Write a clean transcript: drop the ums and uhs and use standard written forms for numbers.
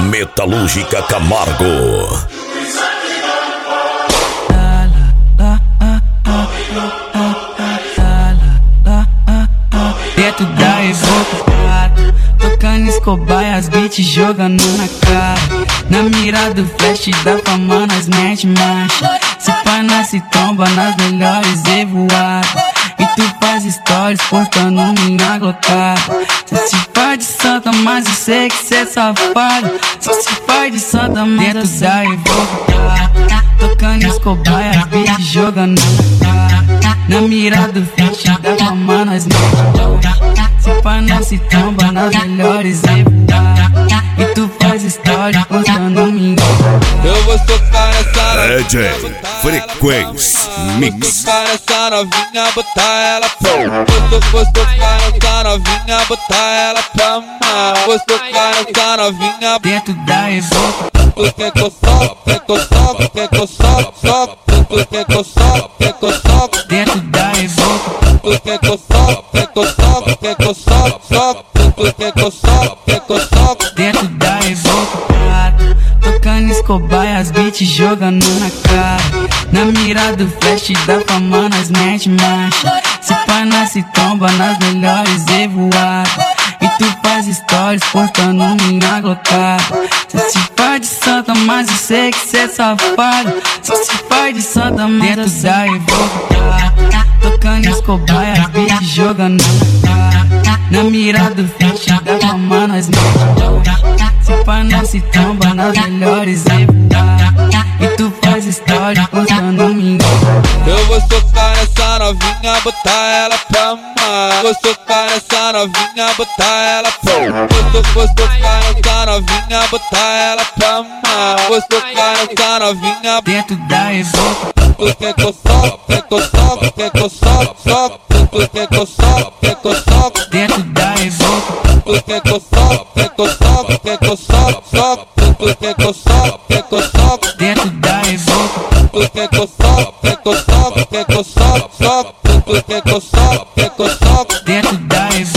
Metalúrgica Camargo. Dentro da Evoque, tocando Escobar e as beats jogando na cara. Na mira do flash da fama nós mete marcha. Se pá nós se tromba nas melhores evoadas. E tu faz stories postando minha glotada. Cê se faz de santa, mas eu sei que cê é safado. Cê se faz de santa, mas dentro da Evoque, tocando Escobar e as beats jogando na cara. Na mira do flash da fama nós mete marcha. Se pá nós se tromba nas melhores evoadas. E tu faz stories postando minha glotada. Eu vou socar essa DJ Frequência Mix. Socar essa novinha, botar ela pra vou socar essa novinha, botar ela pra mamar. Vou socar essa novinha Dentro da Evoque, tu quer que eu soco, quer que eu soco, quer que eu soco, soco. Tu quer que eu soco, quer que eu soco. dentro da Evoque, Tu quer que eu soco, quer que eu soco, quer que eu soco, soco. Tu quer que eu soco, quer que eu soco. dentro da Evoque, tocando Escobar e as beats jogando na cara. Na mira do flash da fama nós mete marcha. Se pá nós se tromba nas melhores evoadas. E tu faz stories postando minha glotada. Cê se faz de santa, mas eu sei que cê é safado. Cê se faz de santa, dentro da Evoque, tocando Escobar e as beats jogando na cara. Na mira do flash da fama nós mete marcha. Se pá nós se tromba nas melhores evoadas. E tu faz stories postando minha glotada. Eu vou socar essa novinha, botar ela pra mamar. Vou socar essa novinha, botar ela pra vou socar essa novinha, botar ela pra mamar. Vou socar essa novinha Dentro da Evoque, tu quer que eu soco, quer que eu soco, quer que eu soco, soco. Tu quer que eu soco, quer que eu soco. dentro da Evoque, Tu quer que eu soco, quer que eu soco, quer que eu soco, soco. Tu quer que eu soco, quer que eu soco. dentro da Evoque, Tu quer que eu soco, quer que eu soco, quer que eu soco, soco. Tu quer que eu soco, quer que eu soco. dentro da Evoque.